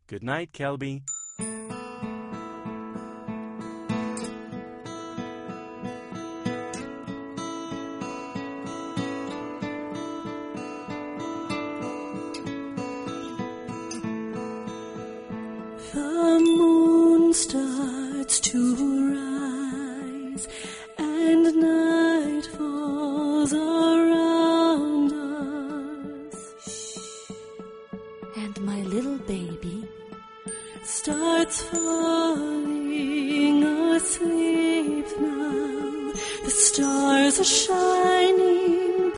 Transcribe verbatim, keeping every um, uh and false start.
Good night, Kelby. The moon starts to rise and night falls around us. And my little baby starts falling asleep now. The stars are shining